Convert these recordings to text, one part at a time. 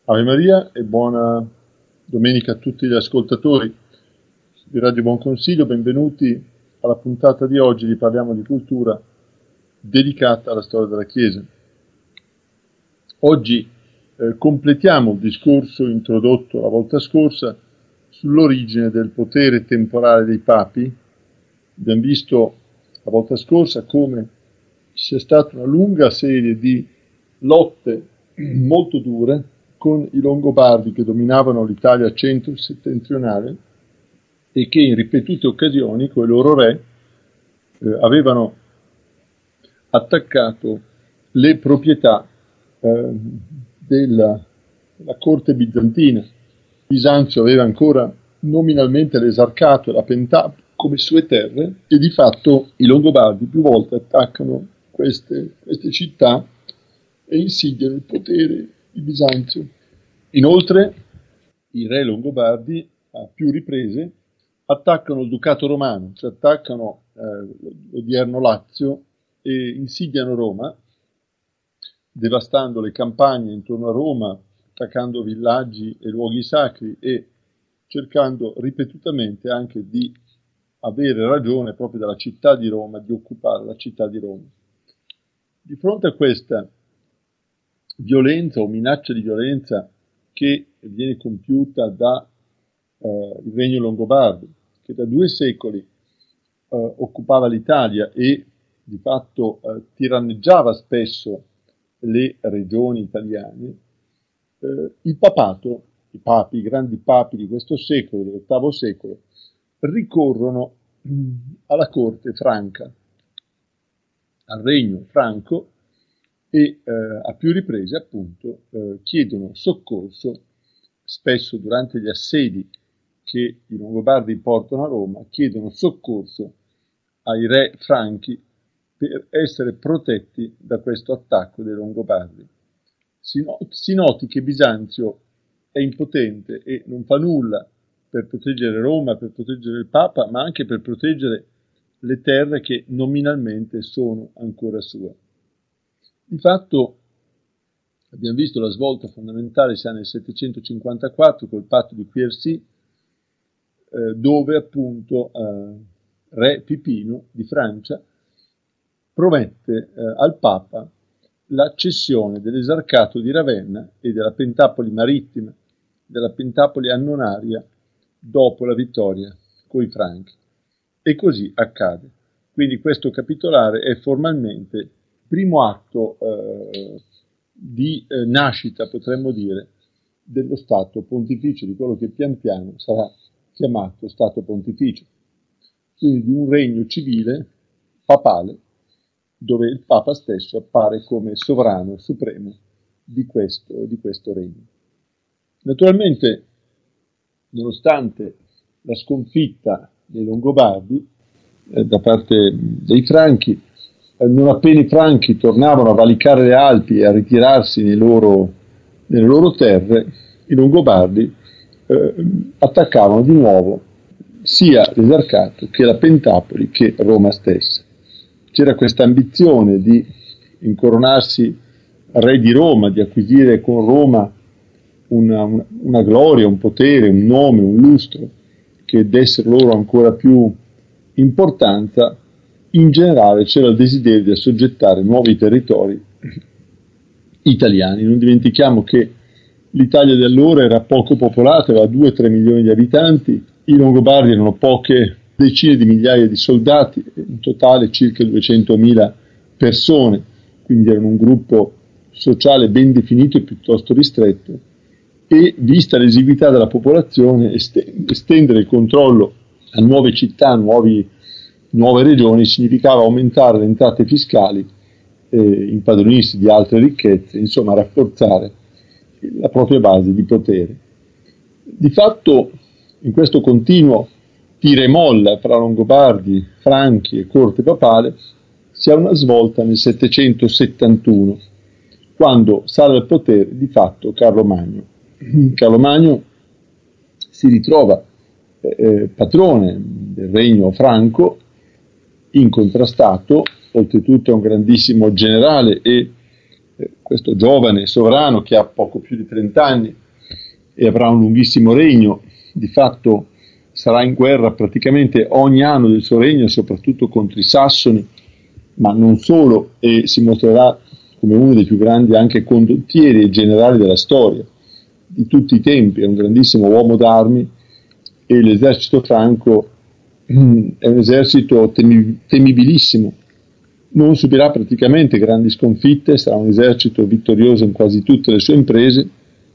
Ave Maria e buona domenica a tutti gli ascoltatori di Radio Buon Consiglio, benvenuti alla puntata di oggi di Parliamo di Cultura dedicata alla storia della Chiesa. Oggi completiamo il discorso introdotto la volta scorsa sull'origine del potere temporale dei papi. Abbiamo visto la volta scorsa come ci sia stata una lunga serie di lotte molto dure con i Longobardi che dominavano l'Italia centro-settentrionale e che in ripetute occasioni con i loro re avevano attaccato le proprietà della corte bizantina. Bisanzio aveva ancora nominalmente l'esarcato e la Pentapola come sue terre e di fatto i Longobardi più volte attaccano queste città e insidiano il potere di Bisanzio. Inoltre i re Longobardi a più riprese attaccano il Ducato Romano, cioè attaccano l'odierno Lazio e insidiano Roma, devastando le campagne intorno a Roma, attaccando villaggi e luoghi sacri e cercando ripetutamente anche di avere ragione proprio dalla città di Roma, di occupare la città di Roma. Di fronte a questa violenza o minaccia di violenza che viene compiuta da il regno Longobardo, che da 2 secoli occupava l'Italia e di fatto tiranneggiava spesso le regioni italiane, il papato, i papi, i grandi papi di questo secolo, dell'VIII secolo, ricorrono alla corte franca, al regno franco, e a più riprese appunto chiedono soccorso, spesso durante gli assedi che i Longobardi portano a Roma, chiedono soccorso ai re franchi per essere protetti da questo attacco dei Longobardi. Si noti che Bisanzio è impotente e non fa nulla per proteggere Roma, per proteggere il Papa, ma anche per proteggere le terre che nominalmente sono ancora sue. Di fatto abbiamo visto la svolta fondamentale sia nel 754 col patto di Quercy, dove appunto re Pipino di Francia promette al Papa la cessione dell'esarcato di Ravenna e della Pentapoli marittima, della Pentapoli annonaria dopo la vittoria coi Franchi. E così accade. Quindi questo capitolare è formalmente primo atto di nascita, potremmo dire, dello Stato Pontificio, di quello che pian piano sarà chiamato Stato Pontificio, quindi di un regno civile papale, dove il Papa stesso appare come sovrano supremo di questo regno. Naturalmente, nonostante la sconfitta dei Longobardi da parte dei Franchi, non appena i Franchi tornavano a valicare le Alpi e a ritirarsi nelle loro terre, i Longobardi attaccavano di nuovo sia l'esarcato che la Pentapoli che Roma stessa. C'era questa ambizione di incoronarsi re di Roma, di acquisire con Roma una gloria, un potere, un nome, un lustro che desse loro ancora più importanza. In generale c'era il desiderio di assoggettare nuovi territori italiani. Non dimentichiamo che l'Italia di allora era poco popolata, aveva 2-3 milioni di abitanti, i Longobardi erano poche decine di migliaia di soldati, in totale circa 200.000 persone, quindi erano un gruppo sociale ben definito e piuttosto ristretto, e vista l'esiguità della popolazione, estendere il controllo a nuove città, nuove regioni significava aumentare le entrate fiscali, impadronirsi di altre ricchezze, insomma rafforzare la propria base di potere. Di fatto in questo continuo tira e molla fra Longobardi, Franchi e corte papale si ha una svolta nel 771, quando sale al potere di fatto Carlo Magno. Carlo Magno si ritrova padrone del regno franco, incontrastato, oltretutto è un grandissimo generale e questo giovane sovrano che ha poco più di 30 anni e avrà un lunghissimo regno, di fatto sarà in guerra praticamente ogni anno del suo regno, soprattutto contro i Sassoni, ma non solo, e si mostrerà come uno dei più grandi anche condottieri e generali della storia di tutti i tempi. È un grandissimo uomo d'armi e l'esercito franco è un esercito temibilissimo, non subirà praticamente grandi sconfitte, sarà un esercito vittorioso in quasi tutte le sue imprese,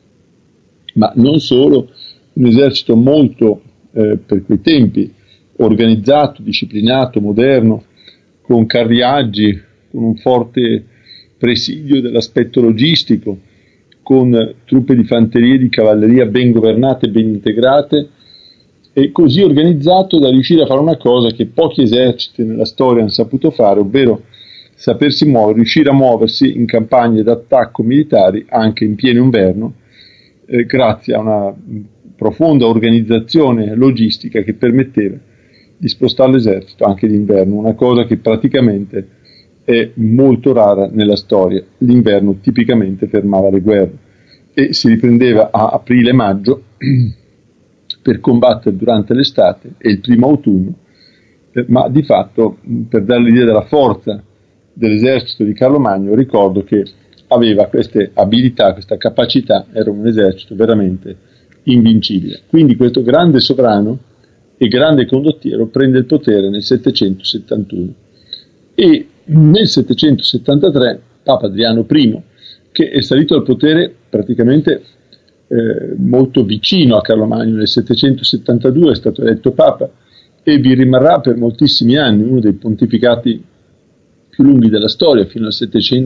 ma non solo, un esercito molto, per quei tempi, organizzato, disciplinato, moderno, con carriaggi, con un forte presidio dell'aspetto logistico, con truppe di fanteria e di cavalleria ben governate e ben integrate, e così organizzato da riuscire a fare una cosa che pochi eserciti nella storia hanno saputo fare, ovvero sapersi muovere, riuscire a muoversi in campagne d'attacco militari anche in pieno inverno, grazie a una profonda organizzazione logistica che permetteva di spostare l'esercito anche d'inverno, una cosa che praticamente è molto rara nella storia. L'inverno tipicamente fermava le guerre e si riprendeva a aprile-maggio per combattere durante l'estate e il primo autunno, ma di fatto, per dare l'idea della forza dell'esercito di Carlo Magno, ricordo che aveva queste abilità, questa capacità, era un esercito veramente invincibile. Quindi questo grande sovrano e grande condottiero prende il potere nel 771 e nel 773 Papa Adriano I, che è salito al potere praticamente molto vicino a Carlo Magno, nel 772 è stato eletto Papa e vi rimarrà per moltissimi anni, uno dei pontificati più lunghi della storia, fino al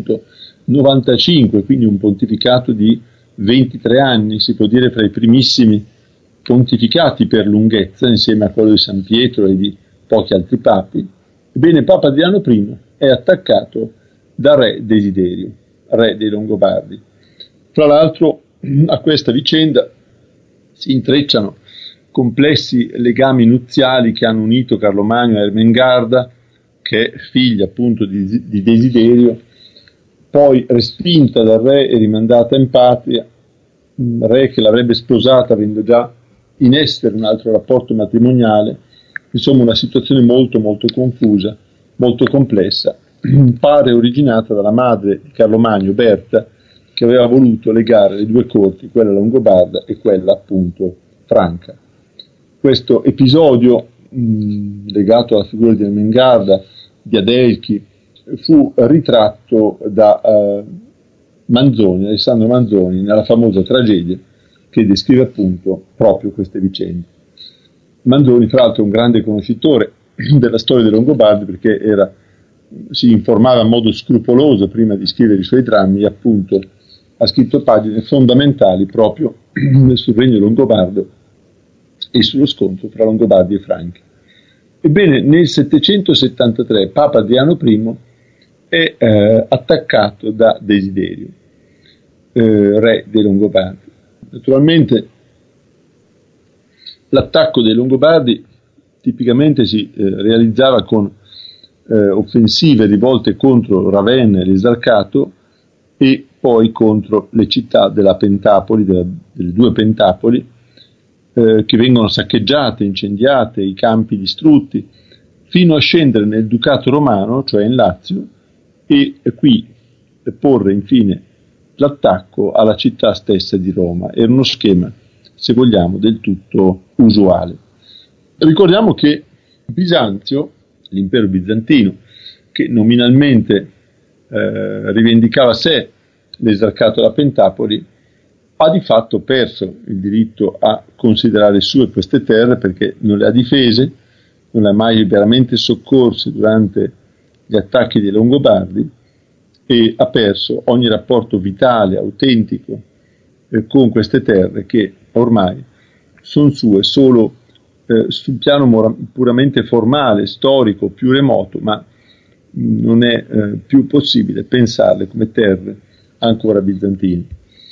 795, quindi un pontificato di 23 anni, si può dire fra i primissimi pontificati per lunghezza, insieme a quello di San Pietro e di pochi altri papi. Ebbene, Papa Adriano I è attaccato da re Desiderio, re dei Longobardi. Tra l'altro, a questa vicenda si intrecciano complessi legami nuziali che hanno unito Carlo Magno a Ermengarda, che è figlia appunto di Desiderio, poi respinta dal re e rimandata in patria, un re che l'avrebbe sposata avendo già in essere un altro rapporto matrimoniale. Insomma, una situazione molto molto confusa, molto complessa, pare originata dalla madre di Carlo Magno, Berta, che aveva voluto legare le due corti, quella longobarda e quella appunto franca. Questo episodio legato alla figura di Ermengarda, di Adelchi, fu ritratto da Manzoni, Alessandro Manzoni, nella famosa tragedia che descrive appunto proprio queste vicende. Manzoni, fra l'altro, è un grande conoscitore della storia dei Longobardi, perché si informava in modo scrupoloso prima di scrivere i suoi drammi e appunto ha scritto pagine fondamentali proprio sul regno longobardo e sullo scontro tra Longobardi e Franchi. Ebbene, nel 773 Papa Adriano I è attaccato da Desiderio, re dei Longobardi. Naturalmente l'attacco dei Longobardi tipicamente si realizzava con offensive rivolte contro Ravenna e l'Esarcato e poi contro le città della Pentapoli, delle due Pentapoli, che vengono saccheggiate, incendiate, i campi distrutti, fino a scendere nel Ducato Romano, cioè in Lazio, e qui porre infine l'attacco alla città stessa di Roma. Era uno schema, se vogliamo, del tutto usuale. Ricordiamo che Bisanzio, l'impero bizantino, che nominalmente rivendicava a sé l'esarcato della Pentapoli, ha di fatto perso il diritto a considerare sue queste terre, perché non le ha difese, non le ha mai veramente soccorse durante gli attacchi dei Longobardi e ha perso ogni rapporto vitale, autentico con queste terre, che ormai sono sue solo sul piano puramente formale, storico, più remoto, ma non è più possibile pensarle come terre ancora bizantine.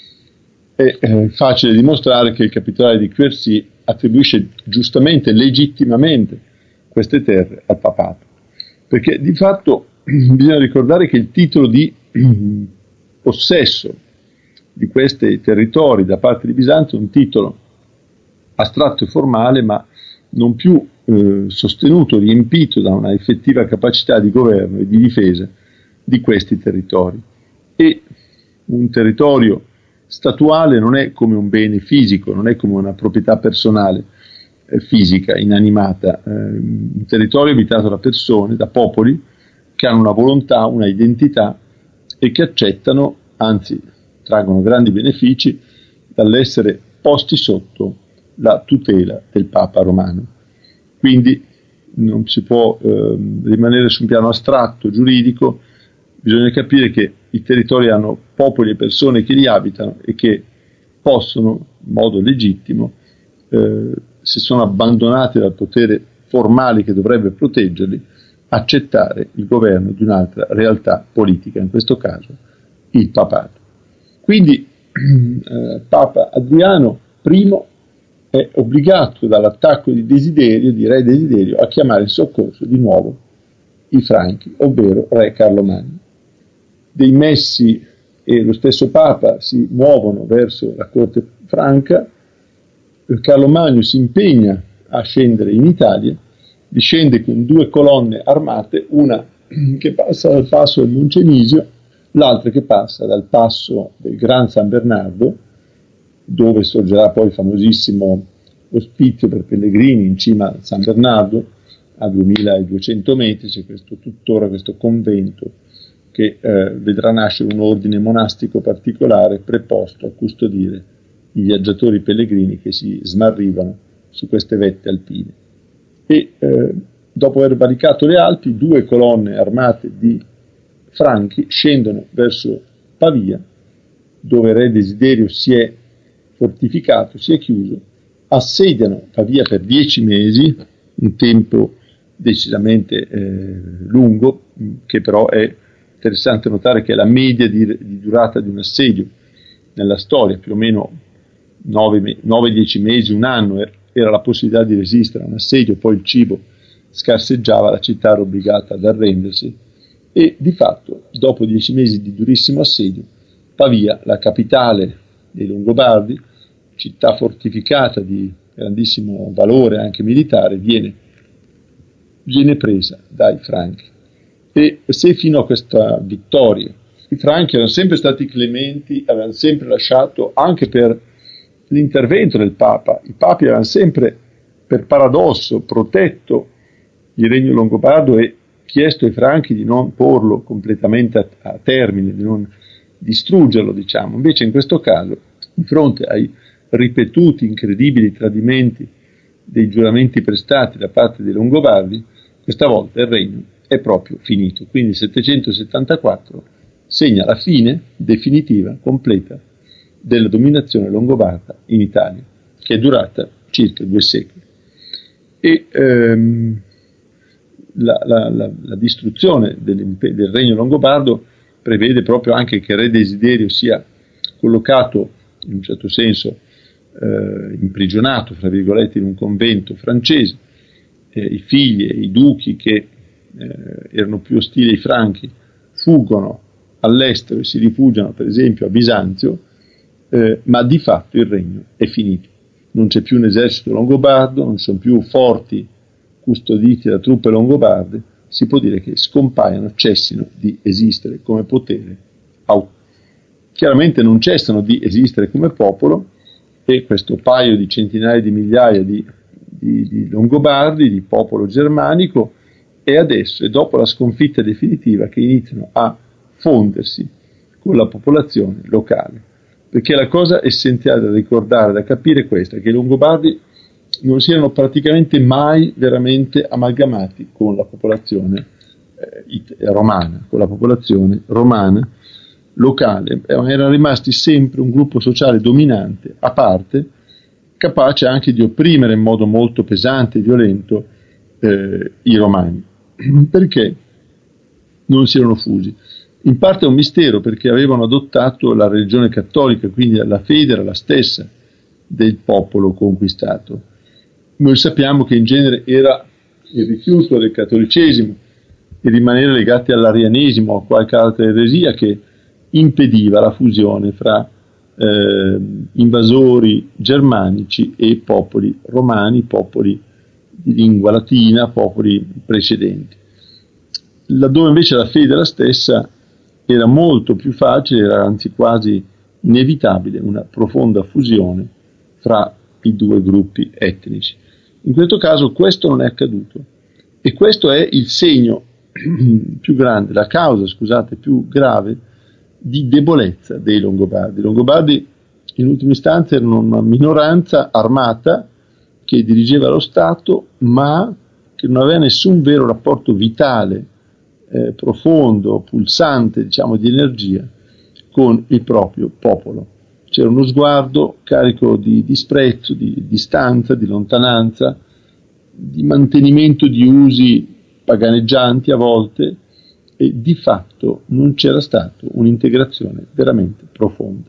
È facile dimostrare che il capitolare di Quercy attribuisce giustamente, legittimamente queste terre al papato, perché di fatto bisogna ricordare che il titolo di possesso di questi territori da parte di Bisanzio un titolo astratto e formale, ma non più sostenuto, riempito da una effettiva capacità di governo e di difesa di questi territori. E un territorio statuale non è come un bene fisico, non è come una proprietà personale fisica, inanimata, un territorio abitato da persone, da popoli che hanno una volontà, una identità e che accettano, anzi traggono grandi benefici dall'essere posti sotto la tutela del Papa romano. Quindi non si può rimanere su un piano astratto, giuridico, bisogna capire che i territori hanno popoli e persone che li abitano e che possono, in modo legittimo, se sono abbandonati dal potere formale che dovrebbe proteggerli, accettare il governo di un'altra realtà politica, in questo caso il papato. Quindi Papa Adriano I è obbligato dall'attacco di Desiderio, di re Desiderio, a chiamare in soccorso di nuovo i Franchi, ovvero re Carlo Magno. Dei messi e lo stesso Papa si muovono verso la corte franca. Carlo Magno si impegna a scendere in Italia, discende con 2 colonne armate, una che passa dal passo del Moncenisio, l'altra che passa dal passo del Gran San Bernardo, dove sorgerà poi il famosissimo ospizio per pellegrini in cima a San Bernardo, a 2200 metri, c'è tuttora questo convento che vedrà nascere un ordine monastico particolare preposto a custodire i viaggiatori pellegrini che si smarrivano su queste vette alpine. E dopo aver valicato le Alpi, 2 colonne armate di Franchi scendono verso Pavia, dove re Desiderio si è fortificato, si è chiuso, assediano Pavia per 10 mesi, un tempo decisamente lungo, che però è interessante notare che è la media di durata di un assedio nella storia, più o meno 9-10 mesi, un anno era la possibilità di resistere a un assedio, poi il cibo scarseggiava, la città era obbligata ad arrendersi e di fatto dopo 10 mesi di durissimo assedio Pavia, la capitale dei Longobardi, città fortificata di grandissimo valore anche militare, viene presa dai Franchi. E se fino a questa vittoria i Franchi erano sempre stati clementi, avevano sempre lasciato, anche per l'intervento del Papa, i papi avevano sempre, per paradosso, protetto il regno longobardo e chiesto ai Franchi di non porlo completamente a termine, di non distruggerlo, diciamo. Invece in questo caso, di fronte ai ripetuti, incredibili tradimenti dei giuramenti prestati da parte dei Longobardi, questa volta il regno è proprio finito. Quindi il 774 segna la fine definitiva, completa, della dominazione longobarda in Italia, che è durata circa 2 secoli. E la distruzione del regno longobardo prevede proprio anche che il re Desiderio sia collocato, in un certo senso, imprigionato, fra virgolette, in un convento francese. I figli e i duchi che erano più ostili ai Franchi fuggono all'estero e si rifugiano per esempio a Bisanzio, ma di fatto il regno è finito. Non c'è più un esercito longobardo, non sono più forti custoditi da truppe longobarde, si può dire che scompaiono, cessino di esistere come potere. Chiaramente non cessano di esistere come popolo e questo paio di centinaia di migliaia di Longobardi, di popolo germanico, è adesso e dopo la sconfitta definitiva che iniziano a fondersi con la popolazione locale. Perché la cosa essenziale da ricordare, da capire è questa, che i Longobardi non si erano praticamente mai veramente amalgamati con la popolazione romana, con la popolazione romana locale, erano rimasti sempre un gruppo sociale dominante, a parte, capace anche di opprimere in modo molto pesante e violento i romani. Perché non si erano fusi? In parte è un mistero, perché avevano adottato la religione cattolica, quindi la fede era la stessa del popolo conquistato. Noi sappiamo che in genere era il rifiuto del cattolicesimo, il rimanere legati all'arianesimo o a qualche altra eresia che impediva la fusione fra invasori germanici e popoli romani, popoli di lingua latina, popoli precedenti. Laddove invece la fede era stessa, era molto più facile, era anzi quasi inevitabile una profonda fusione fra i due gruppi etnici. In questo caso questo non è accaduto, e questo è il segno più grande, la causa, scusate, più grave di debolezza dei Longobardi. I Longobardi in ultima istanza erano una minoranza armata che dirigeva lo Stato, ma che non aveva nessun vero rapporto vitale, profondo, pulsante, diciamo, di energia con il proprio popolo. C'era uno sguardo carico di disprezzo, di distanza, di lontananza, di mantenimento di usi paganeggianti a volte, e di fatto non c'era stata un'integrazione veramente profonda.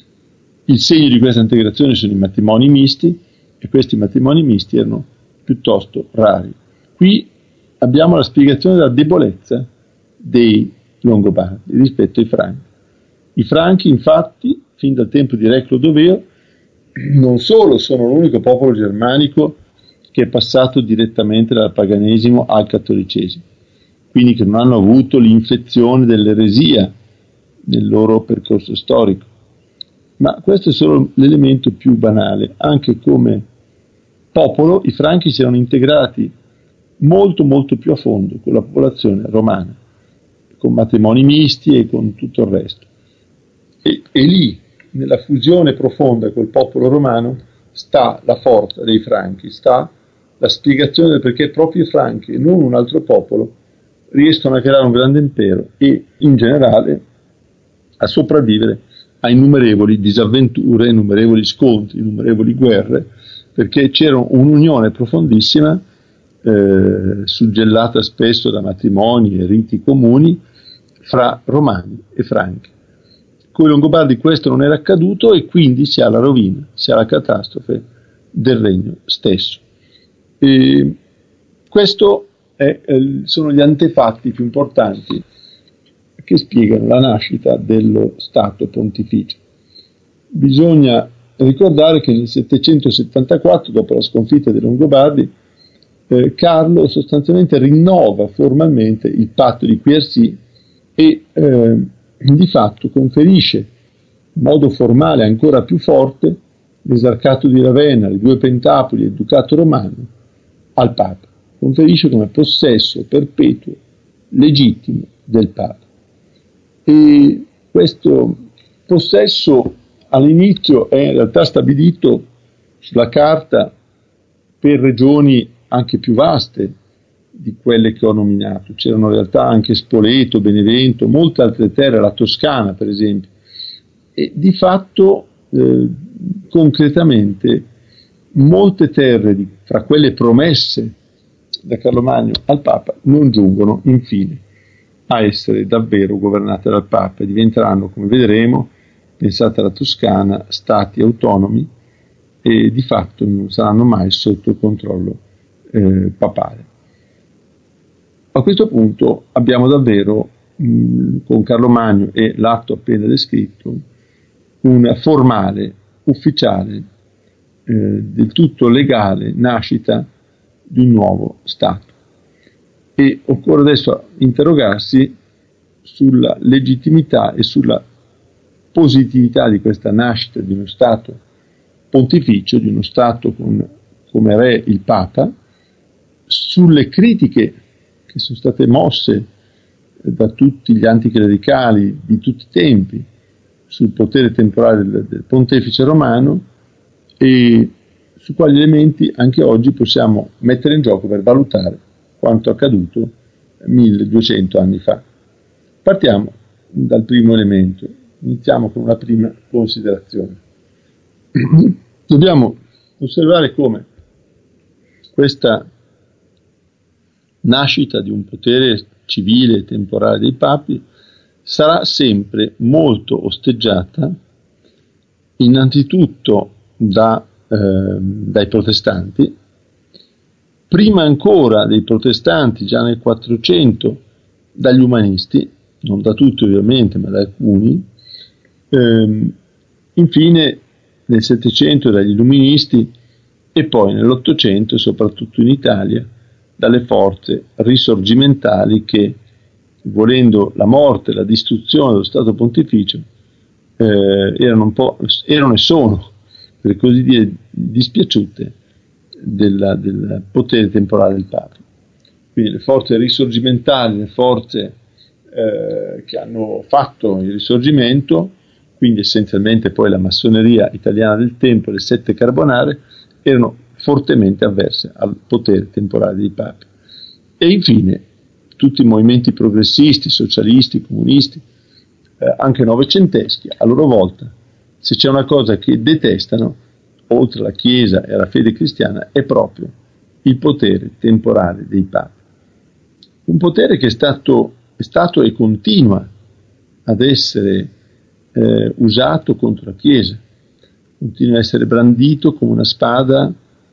Il segno di questa integrazione sono i matrimoni misti, e questi matrimoni misti erano piuttosto rari. Qui abbiamo la spiegazione della debolezza dei Longobardi rispetto ai Franchi. I Franchi, infatti, fin dal tempo di Re Clodoveo, non solo sono l'unico popolo germanico che è passato direttamente dal paganesimo al cattolicesimo, quindi che non hanno avuto l'infezione dell'eresia nel loro percorso storico, ma questo è solo l'elemento più banale. Anche come popolo i Franchi si erano integrati molto molto più a fondo con la popolazione romana, con matrimoni misti e con tutto il resto, e lì, nella fusione profonda col popolo romano, sta la forza dei Franchi, sta la spiegazione del perché proprio i Franchi e non un altro popolo riescono a creare un grande impero e in generale a sopravvivere a innumerevoli disavventure, innumerevoli scontri, innumerevoli guerre, perché c'era un'unione profondissima, suggellata spesso da matrimoni e riti comuni, fra Romani e Franchi. Con i Longobardi questo non era accaduto, e quindi si ha la rovina, si ha la catastrofe del regno stesso. E questo sono gli antefatti più importanti che spiegano la nascita dello Stato pontificio. Bisogna ricordare che nel 774, dopo la sconfitta dei Longobardi, Carlo sostanzialmente rinnova formalmente il patto di Quercy e di fatto conferisce in modo formale ancora più forte l'esarcato di Ravenna, le due pentapoli e il ducato romano al Papa. Conferisce come possesso perpetuo legittimo del Papa. E questo possesso all'inizio è in realtà stabilito sulla carta per regioni anche più vaste di quelle che ho nominato. C'erano in realtà anche Spoleto, Benevento, molte altre terre, la Toscana per esempio, e di fatto concretamente molte terre fra quelle promesse da Carlo Magno al Papa non giungono infine a essere davvero governate dal Papa e diventeranno, come vedremo, pensate alla Toscana, stati autonomi e di fatto non saranno mai sotto il controllo papale. A questo punto abbiamo davvero con Carlo Magno e l'atto appena descritto una formale, ufficiale, del tutto legale nascita di un nuovo Stato. E occorre adesso interrogarsi sulla legittimità e sulla positività di questa nascita di uno Stato pontificio, di uno Stato con come re il Papa, sulle critiche che sono state mosse da tutti gli anticlericali di tutti i tempi sul potere temporale del pontefice romano, e su quali elementi anche oggi possiamo mettere in gioco per valutare quanto accaduto 1200 anni fa. Partiamo dal primo elemento, iniziamo con una prima considerazione. Dobbiamo osservare come questa nascita di un potere civile e temporale dei papi sarà sempre molto osteggiata innanzitutto dai protestanti, prima ancora dei protestanti già nel 400 dagli umanisti, non da tutti ovviamente ma da alcuni, Infine nel Settecento dagli illuministi e poi nell'Ottocento, soprattutto in Italia, dalle forze risorgimentali che, volendo la morte, la distruzione dello Stato Pontificio, erano e sono, per così dire, dispiaciute del potere temporale del Papa. Quindi le forze risorgimentali, le forze che hanno fatto il risorgimento, quindi essenzialmente poi la massoneria italiana del tempo, le sette carbonare, erano fortemente avverse al potere temporale dei papi. E infine tutti i movimenti progressisti, socialisti, comunisti, anche novecenteschi, a loro volta, se c'è una cosa che detestano, oltre alla Chiesa e alla fede cristiana, è proprio il potere temporale dei papi. Un potere che è stato e continua ad essere usato contro la Chiesa, continua a essere brandito come una spada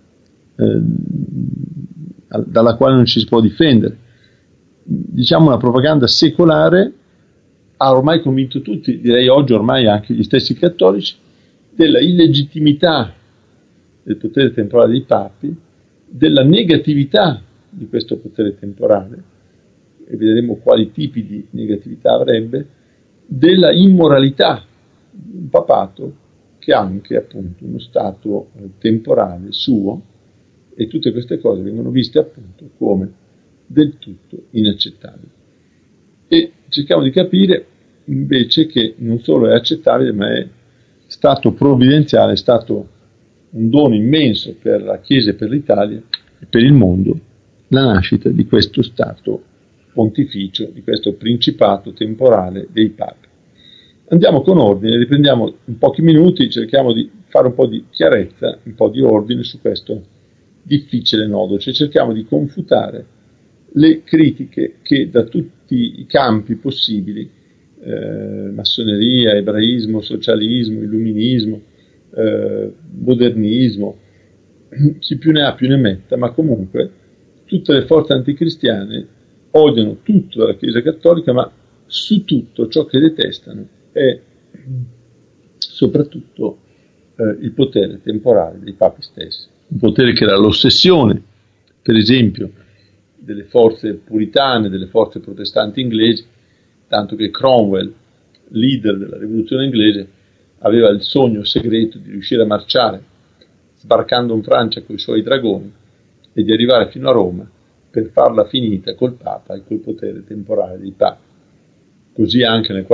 dalla quale non ci si può difendere. Diciamo una propaganda secolare ha ormai convinto tutti, direi oggi ormai anche gli stessi cattolici, della illegittimità del potere temporale dei papi, della negatività di questo potere temporale, e vedremo quali tipi di negatività avrebbe, della immoralità di un papato che ha anche appunto uno stato temporale suo, e tutte queste cose vengono viste appunto come del tutto inaccettabili. E cerchiamo di capire invece che non solo è accettabile, ma è stato provvidenziale, è stato un dono immenso per la Chiesa e per l'Italia e per il mondo la nascita di questo Stato pontificio, di questo principato temporale dei papi. Andiamo con ordine, riprendiamo in pochi minuti, cerchiamo di fare un po' di chiarezza, un po' di ordine su questo difficile nodo, cioè cerchiamo di confutare le critiche che da tutti i campi possibili, massoneria, ebraismo, socialismo, illuminismo, modernismo, chi più ne ha più ne metta, ma comunque tutte le forze anticristiane odiano tutto della Chiesa Cattolica, ma su tutto ciò che detestano è soprattutto il potere temporale dei papi stessi. Un potere che era l'ossessione, per esempio, delle forze puritane, delle forze protestanti inglesi, tanto che Cromwell, leader della rivoluzione inglese, aveva il sogno segreto di riuscire a marciare sbarcando in Francia con i suoi dragoni e di arrivare fino a Roma per farla finita col Papa e col potere temporale dei papi. Così anche nel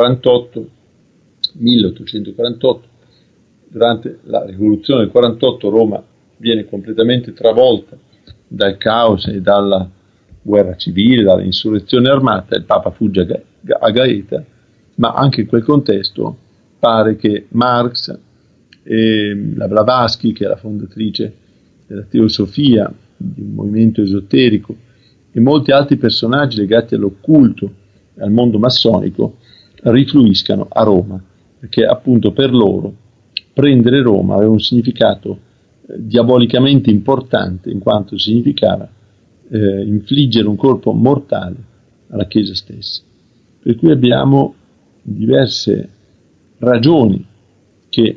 1848, durante la rivoluzione del 48, Roma viene completamente travolta dal caos e dalla guerra civile, dalla insurrezione armata, il Papa fugge a Gaeta, ma anche in quel contesto pare che Marx e la Blavatsky, che è la fondatrice della teosofia, di un movimento esoterico, e molti altri personaggi legati all'occulto e al mondo massonico rifluiscano a Roma, perché appunto per loro prendere Roma aveva un significato diabolicamente importante, in quanto significava infliggere un colpo mortale alla Chiesa stessa. Per cui abbiamo diverse ragioni che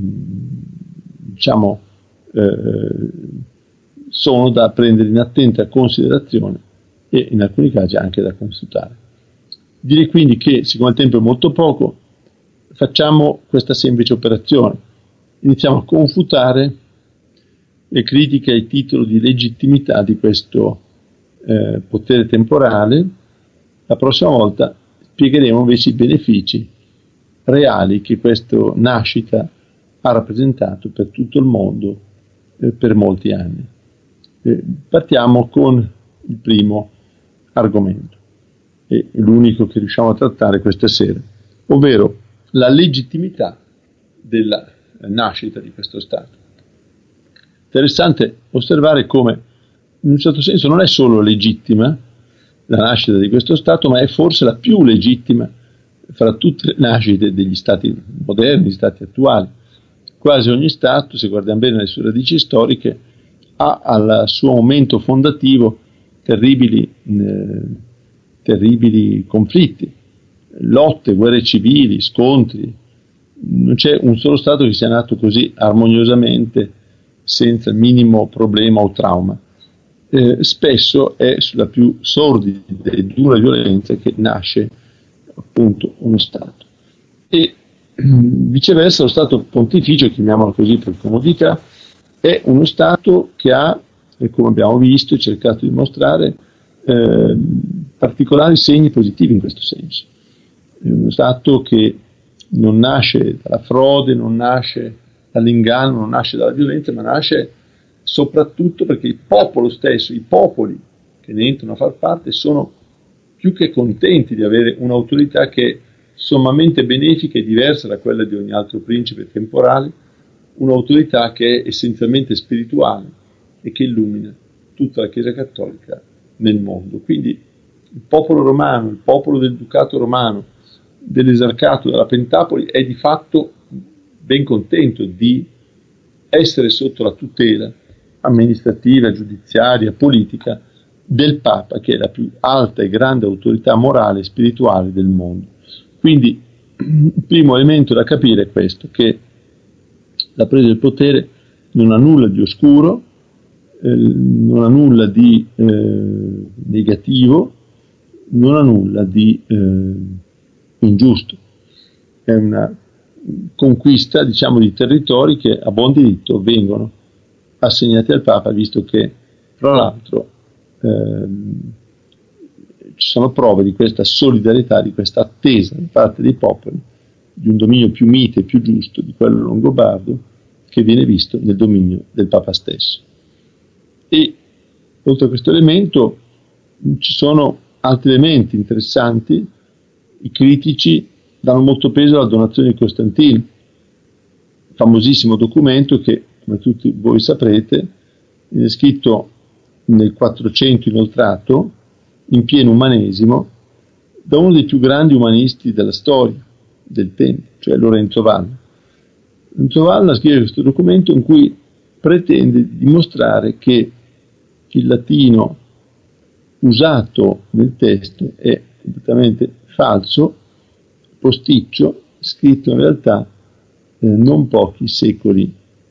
sono da prendere in attenta considerazione e in alcuni casi anche da consultare. Direi quindi che, siccome il tempo è molto poco, facciamo questa semplice operazione. Iniziamo a confutare le critiche ai titoli di legittimità di questo potere temporale. La prossima volta spiegheremo invece i benefici reali che questa nascita ha rappresentato per tutto il mondo per molti anni. Partiamo con il primo argomento, e l'unico che riusciamo a trattare questa sera, ovvero la legittimità della nascita di questo Stato. Interessante osservare come in un certo senso non è solo legittima la nascita di questo Stato, ma è forse la più legittima fra tutte le nascite degli Stati moderni, gli Stati attuali. Quasi ogni Stato, se guardiamo bene le sue radici storiche, ha al suo momento fondativo terribili conflitti, lotte, guerre civili, scontri, Non c'è un solo Stato che sia nato così armoniosamente, senza il minimo problema o trauma. Spesso è sulla più sordida e dura violenza che nasce appunto uno Stato. E viceversa lo Stato pontificio, chiamiamolo così per comodità, è uno Stato che ha, come abbiamo visto e cercato di mostrare, particolari segni positivi in questo senso. È uno Stato che non nasce dalla frode, non nasce dall'inganno, non nasce dalla violenza, ma nasce soprattutto perché il popolo stesso, i popoli che ne entrano a far parte, sono più che contenti di avere un'autorità che è sommamente benefica e diversa da quella di ogni altro principe temporale, un'autorità che è essenzialmente spirituale e che illumina tutta la Chiesa Cattolica nel mondo. Quindi il popolo romano, il popolo del Ducato romano, dell'Esarcato, della Pentapoli, è di fatto ben contento di essere sotto la tutela amministrativa, giudiziaria, politica del Papa, che è la più alta e grande autorità morale e spirituale del mondo. Quindi il primo elemento da capire è questo, che la presa del potere non ha nulla di oscuro, non ha nulla di negativo, non ha nulla di ingiusto. È una conquista, diciamo, di territori che a buon diritto vengono assegnati al Papa, visto che, fra l'altro, ci sono prove di questa solidarietà, di questa attesa da parte dei popoli di un dominio più mite e più giusto di quello longobardo, che viene visto nel dominio del Papa stesso. E oltre a questo elemento ci sono altri elementi interessanti. I critici danno molto peso alla donazione di Costantino, famosissimo documento che, come tutti voi saprete, viene scritto nel 400 inoltrato, in pieno umanesimo, da uno dei più grandi umanisti della storia del tempo, cioè Lorenzo Valla. Lorenzo Valla scrive questo documento in cui pretende di dimostrare che il latino usato nel testo è completamente falso, posticcio, scritto in realtà non pochi secoli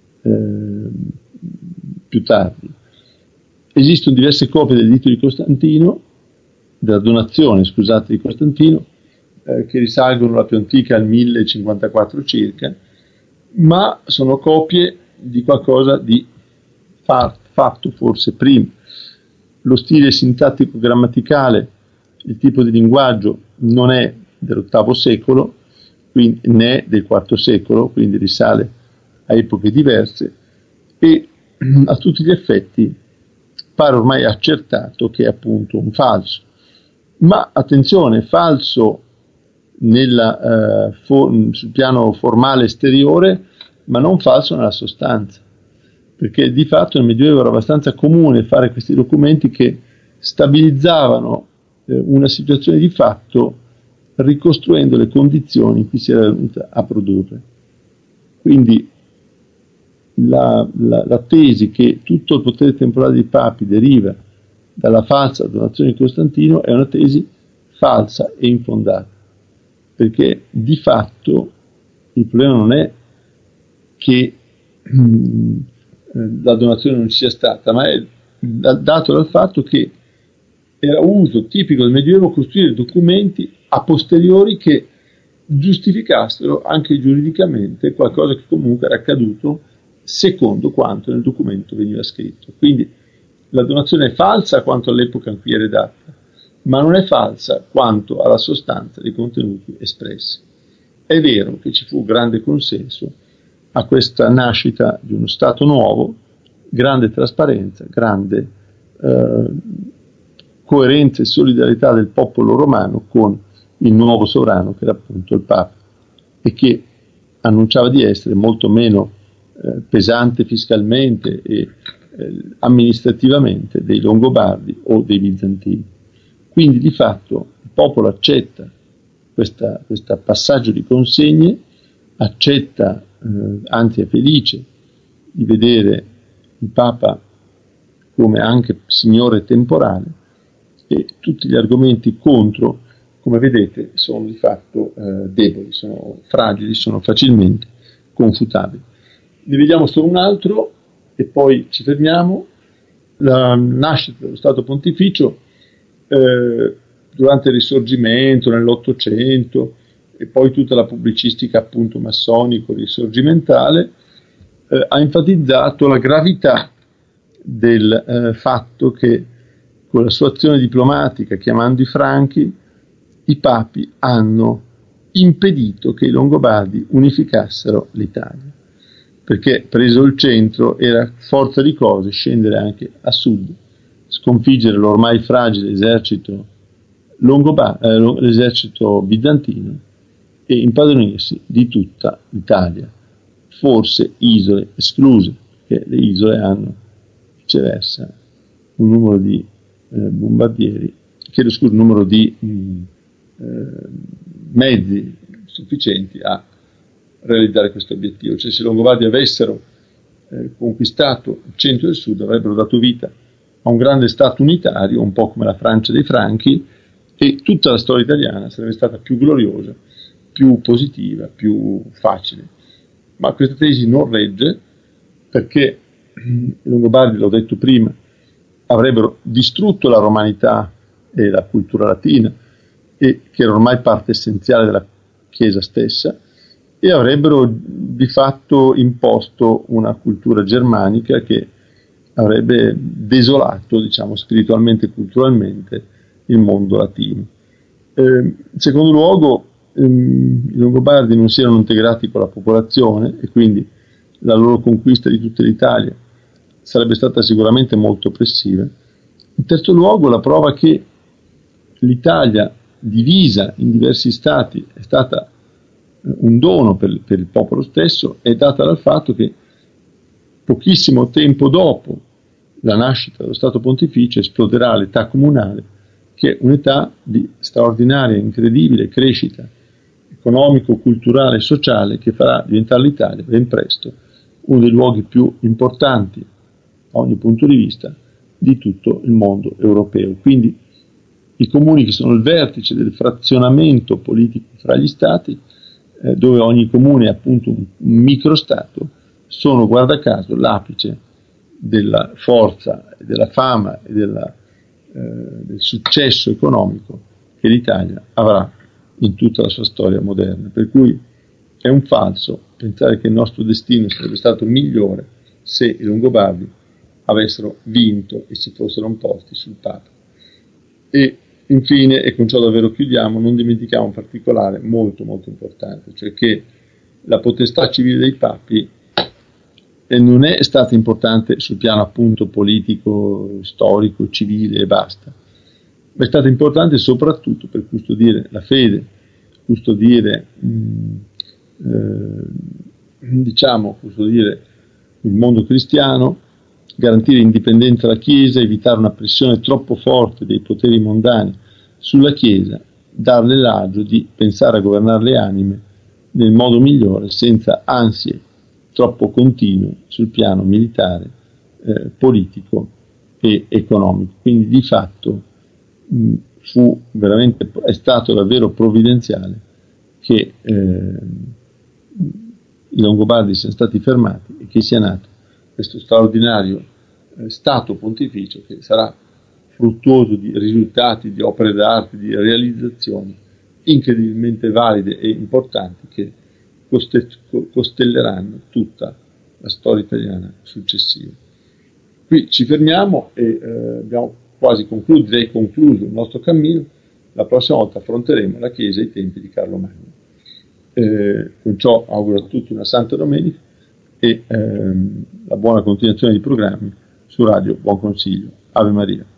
più tardi. Esistono diverse copie dell'editto di Costantino, della donazione, scusate, di Costantino, che risalgono alla più antica al 1054 circa, ma sono copie di qualcosa di fatto forse prima. Lo stile sintattico grammaticale, il tipo di linguaggio non è dell'VIII secolo, quindi, né del IV secolo, quindi risale a epoche diverse, e a tutti gli effetti pare ormai accertato che è appunto un falso. Ma attenzione, falso sul piano formale esteriore, ma non falso nella sostanza, perché di fatto nel Medioevo era abbastanza comune fare questi documenti che stabilizzavano una situazione di fatto ricostruendo le condizioni in cui si era venuta a produrre. Quindi la tesi che tutto il potere temporale dei papi deriva dalla falsa donazione di Costantino è una tesi falsa e infondata, perché di fatto il problema non è che la donazione non ci sia stata, ma è dato dal fatto che era uso tipico del Medioevo costruire documenti a posteriori che giustificassero anche giuridicamente qualcosa che comunque era accaduto secondo quanto nel documento veniva scritto. Quindi la donazione è falsa quanto all'epoca in cui è redatta, ma non è falsa quanto alla sostanza dei contenuti espressi. È vero che ci fu grande consenso a questa nascita di uno Stato nuovo, grande trasparenza, grande coerenza e solidarietà del popolo romano con il nuovo sovrano che era appunto il Papa, e che annunciava di essere molto meno pesante fiscalmente e amministrativamente dei Longobardi o dei Bizantini. Quindi di fatto il popolo accetta questo passaggio di consegne, accetta, anzi è felice di vedere il Papa come anche signore temporale, e tutti gli argomenti contro come vedete sono di fatto deboli, sono fragili, sono facilmente confutabili. Ne vediamo solo un altro e poi ci fermiamo. La nascita dello Stato Pontificio durante il Risorgimento, nell'Ottocento, e poi tutta la pubblicistica appunto massonico-risorgimentale ha enfatizzato la gravità del fatto che con la sua azione diplomatica, chiamando i Franchi, i papi hanno impedito che i Longobardi unificassero l'Italia, perché preso il centro era forza di cose scendere anche a sud, sconfiggere l'ormai fragile esercito l'esercito bizantino e impadronirsi di tutta l'Italia, forse isole escluse, perché le isole hanno viceversa un numero di bombardieri, un numero di mezzi sufficienti a realizzare questo obiettivo. Cioè, se i Longobardi avessero conquistato il centro e il sud, avrebbero dato vita a un grande stato unitario, un po' come la Francia dei Franchi, e tutta la storia italiana sarebbe stata più gloriosa, più positiva, più facile. Ma questa tesi non regge, perché i Longobardi, l'ho detto prima, avrebbero distrutto la romanità e la cultura latina, che era ormai parte essenziale della Chiesa stessa, e avrebbero di fatto imposto una cultura germanica che avrebbe desolato, diciamo, spiritualmente e culturalmente il mondo latino. In secondo luogo, i Longobardi non si erano integrati con la popolazione e quindi la loro conquista di tutta l'Italia sarebbe stata sicuramente molto oppressiva. In terzo luogo, la prova che l'Italia divisa in diversi stati è stata un dono per il popolo stesso, è data dal fatto che pochissimo tempo dopo la nascita dello Stato Pontificio esploderà l'età comunale, che è un'età di straordinaria, incredibile crescita economico, culturale e sociale, che farà diventare l'Italia ben presto uno dei luoghi più importanti da ogni punto di vista di tutto il mondo europeo. Quindi i comuni, che sono il vertice del frazionamento politico fra gli stati, dove ogni comune è appunto un microstato, sono guarda caso l'apice della forza, della fama e del successo economico che l'Italia avrà in tutta la sua storia moderna. Per cui è un falso pensare che il nostro destino sarebbe stato migliore se i Longobardi avessero vinto e si fossero imposti sul Papa. E infine, e con ciò davvero chiudiamo, non dimentichiamo un particolare molto molto importante, cioè che la potestà civile dei papi non è stata importante sul piano appunto politico, storico, civile e basta, ma è stata importante soprattutto per custodire la fede, custodire custodire il mondo cristiano, garantire indipendenza alla Chiesa, evitare una pressione troppo forte dei poteri mondani sulla Chiesa, darle l'agio di pensare a governare le anime nel modo migliore, senza ansie troppo continue sul piano militare, politico e economico. Quindi di fatto è stato davvero provvidenziale che i Longobardi siano stati fermati e che sia nato questo straordinario Stato Pontificio, che sarà fruttuoso di risultati, di opere d'arte, di realizzazioni incredibilmente valide e importanti che costelleranno tutta la storia italiana successiva. Qui ci fermiamo e abbiamo quasi concluso il nostro cammino. La prossima volta affronteremo la Chiesa ai tempi di Carlo Magno. Con ciò auguro a tutti una Santa Domenica e la buona continuazione dei programmi su Radio Buon Consiglio. Ave Maria.